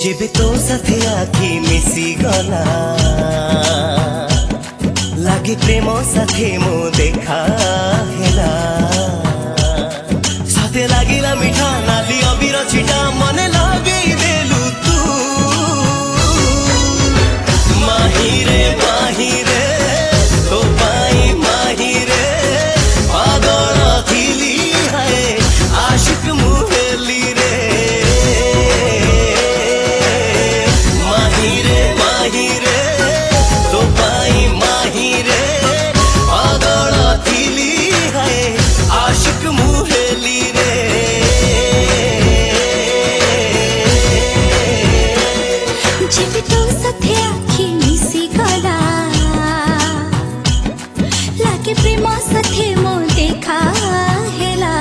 जेबे तो साथे आखि मिसी गला लागे प्रेम साथे मो देखा हेला साथे लागिला मिठा नाली अबीर छिटा मने लगे देलु तू माहिरे माहिरे तो पाई माहिरे पागल थिली है आशिक मुहेली रे माहिरे माहिरे तो पाई माहिरे पागल थिली है आशिक मुहेली रे जेबे तो साथे आखि मिसी गला लागे प्रेम साथे मो देखा हेला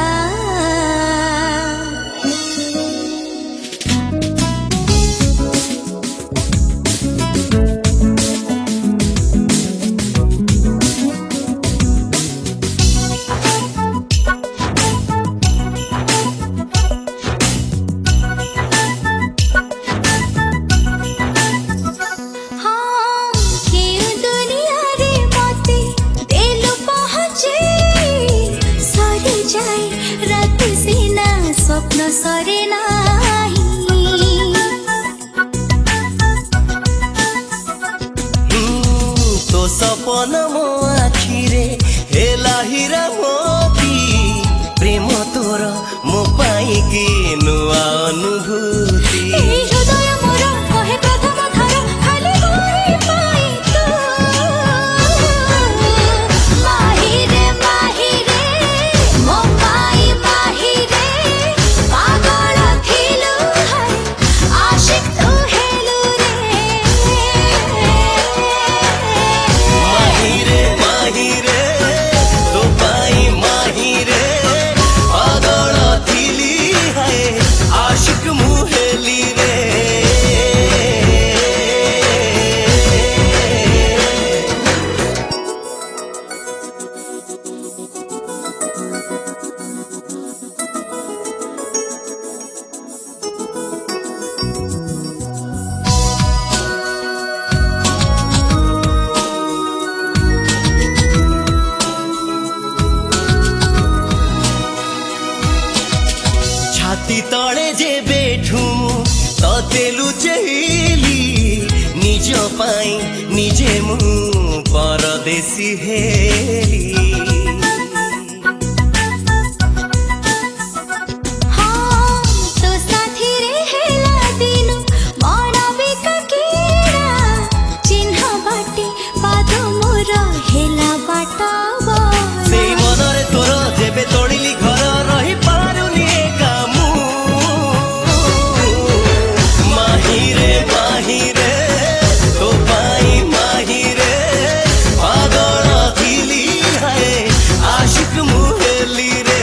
स्वप्न सरे नाही तो सपन मो आखिरे हेला हीरा मोती प्रेम तोर मो पाई कि नुआ अनुभूति हृदय मोर कहे प्रथम थर खाली गोरी पाई तू माहिरे माहिरे मो पाई माहिरे पागल थिलु है आशिक तू हेलु रे माहिरे माहिरे तो पाई माहिरे पागल थिली है आशिक मुहेली रे छाती तले जे बैठू तते लुचेली निज पाई निजे मु परदेसी हेली तो साथी रे हेला दिनु मन बिका कीड़ा चिन्ह बाटे पाद मोर हेला बाटा से मनरे तोर जेबे तोड़िली घर रही पारुनी एका मु माहिरे माहिरे तो पाई माहिरे पागल थिली है आशिक मुहेली रे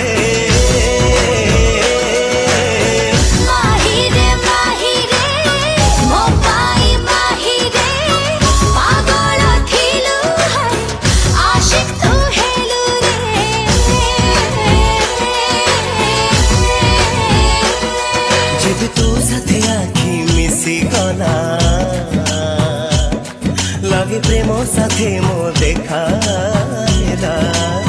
माहिरे माहिरे मो पाई माहिरे पागल थिलु है आशिक तू हेलु जेबे तो साथे आखि मिसी गला लागे प्रेम साथे मो देखा हेला।